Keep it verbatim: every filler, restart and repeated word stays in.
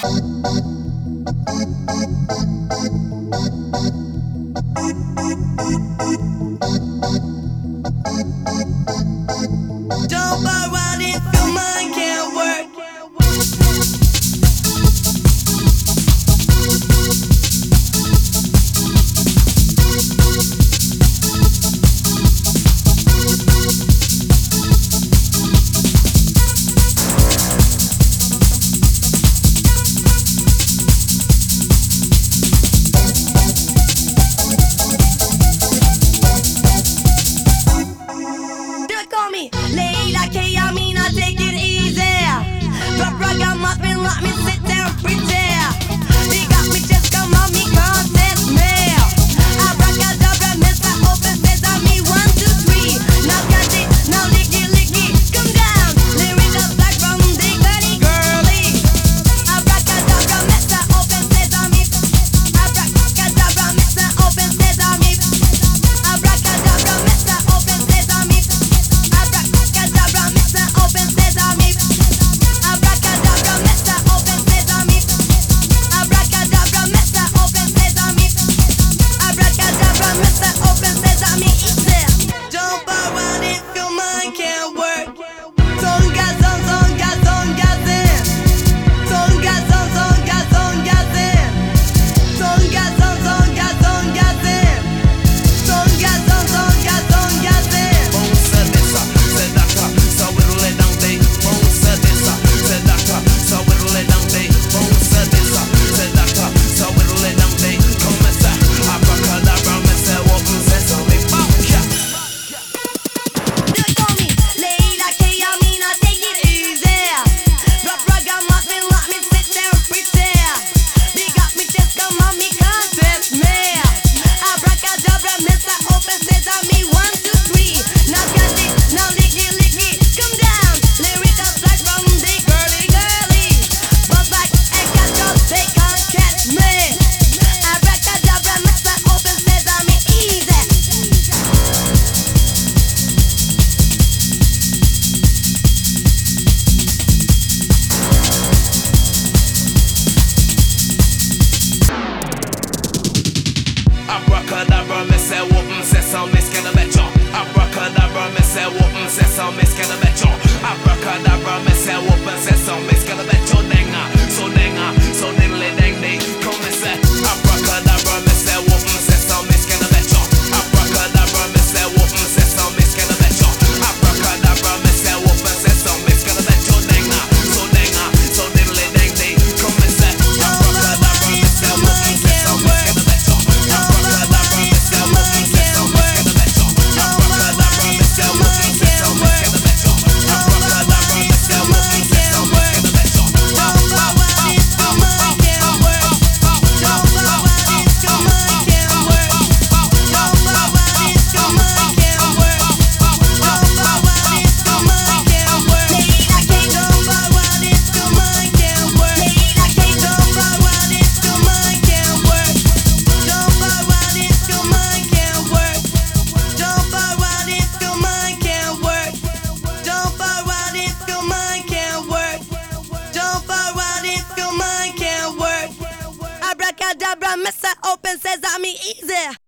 Don't bother around if your mind can't work. Leila K, I mean I take it easy. Drop ragamuffin, let me sit down pretend. They got me just come on me, contest me. Abracadabra, Mister Open Sesame, one, two, three. Now got it, now licky, licky, come down. Lyric up like from the girly, girly. Abracadabra, Mister Open Sesame. Abracadabra, Mister Open Sesame. Abracadabra, Mister Open Sesame. Abracadabra, Mister Open Sesame. Abracadabra, Mister Open Sesame. Abracadabra, Mister Open Sesame. Abracadabra, Mister Open Sesame. Easy. Don't bow out if your mind can't work. Zonga, zon, zonga, zonga, zen. Zonga, zon, zonga, zonga, zen. Zonga, zon, zonga, zonga, zen. Zonga, zon, zonga, zonga, zen. Bonsa dessa, sedaka, sawirule dangde. Bonsa dessa, sedaka, sawirule dangde. Bonsa dessa, sedaka, sawirule dangde. Começa, abracadabra, mese, open sesame. Bonka. They call me Leila K, I mean I take it easy. Drop ragamuffin, let me sit there and pretend. They got me just come on me, contest me. Abracadabra, Mister Open Sesame, one, two, three. Now got it, now licky, licky, come down. Lyric up like from the girly, girly. Buzz like and catch up, they can't catch me. Abracadabra, Mister Open Sesame, easy. Abracadabra, mese, open sesame, skedabecho. Abracadabra, mese, open sesame, skedabecho. Abracadabra, mese, open sesame, skedabecho. Denga, so denga, so diddly dang day. Começa, abracadabra, mese, open sesame, skedabecho. Abracadabra, mese, open sesame, skedabecho. Abracadabra, mese, open sesame, skedabecho. Denga, so denga, so diddly dang day. Começa, abracadabra, mese, open sesame, skedabecho. Abracadabra, mese, open sesame, skedabecho. Abracadabra, mese, open sesame, skedabecho. Abracadabra, mese, open sesame, skedabecho. Abracadabra, Mister Open Sesame, easy.